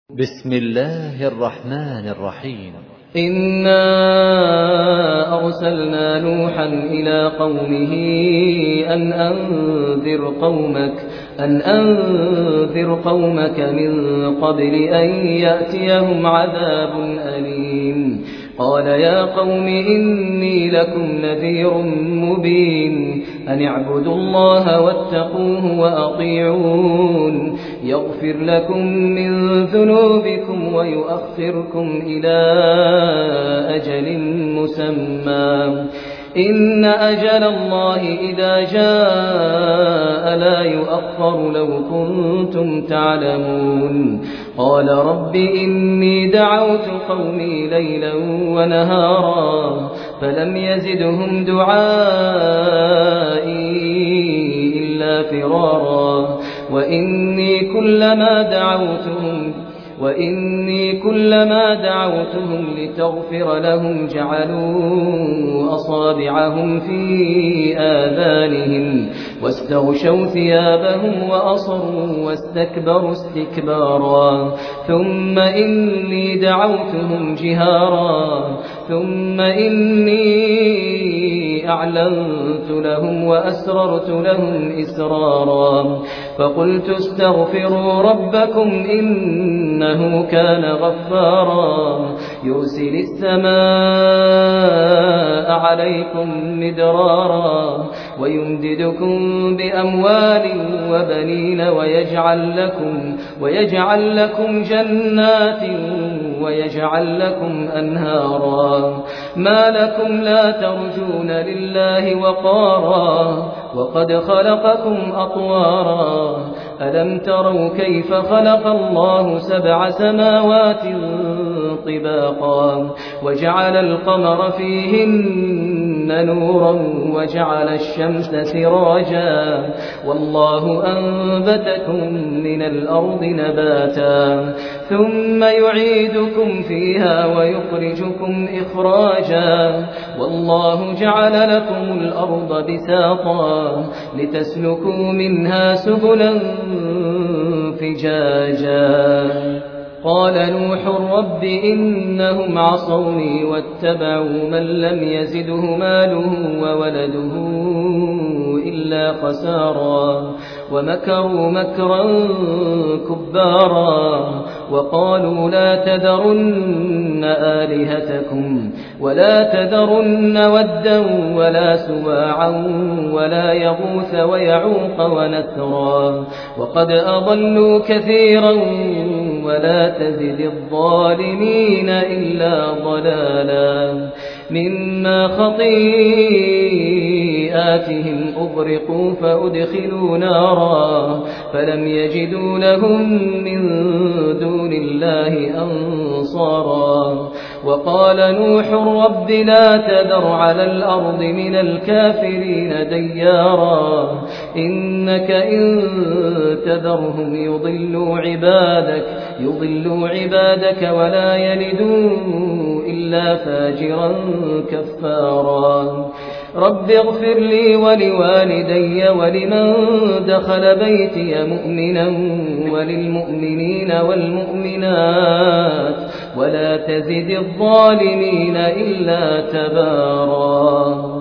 بسم الله الرحمن الرحيم. إنا أرسلنا نوحا إلى قومه أن أنذر قومك من قبل أن يأتيهم عذاب أليم. قال يا قوم إني لكم نذير مبين أن اعبدوا الله واتقوه وأطيعون يغفر لكم من ذنوبكم ويؤخركم إلى أجل مسمى إن أجل الله إذا جاء لا يؤخر لو كنتم تعلمون. قال رب إني دعوت قومي ليلا ونهارا فلم يزدهم دعائي إلا فرارا وإني كلما دعوتهم لتغفر لهم جعلوا أصابعهم في آذانهم واستغشوا ثيابهم وأصروا واستكبروا استكبارا ثم إني دعوتهم جهارا ثم إني أعلنت لهم وأسررت لهم إسرارا فقلت استغفروا ربكم إنه كان غفارا يرسل السماء عليكم مدرارا ويمددكم بأموال وبنين ويجعل لكم جنات ويجعل لكم أنهارا ما لكم لا ترجون لله وقارا وقد خلقكم أطوارا ألم تروا كيف خلق الله 7 سماوات طباقا وجعل القمر فيهن نورا وجعل الشمس سراجا والله أنبتكم من الأرض نباتا ثم يعيدكم فيها ويخرجكم إخراجا والله جعل لكم الأرض بساطا لتسلكوا منها سبلا فجاجا. قال نوح رب إنهم عصوني واتبعوا من لم يزده ماله وولده إلا خسارا ومكروا مكرا كبارا وقالوا لا تذرن آلهتكم ولا تذرن ودا ولا سواعا ولا يغوث ويعوق ونسرا وقد أضلوا كثيرا ولا تزد الظالمين إلا ضلالا مما خطيئاتهم أغرقوا فأدخلوا نارا فلم يجدوا لهم من دون الله أنصارا وقال نوح رب لا تذر على الأرض من الكافرين ديارا إنك إن تذرهم يضلوا عبادك ولا يلدوا إلا فاجرا كفارا. رب اغفر لي ولوالدي ولمن دخل بيتي مؤمنا وللمؤمنين والمؤمنات ولا تزد الظالمين إلا تبارا.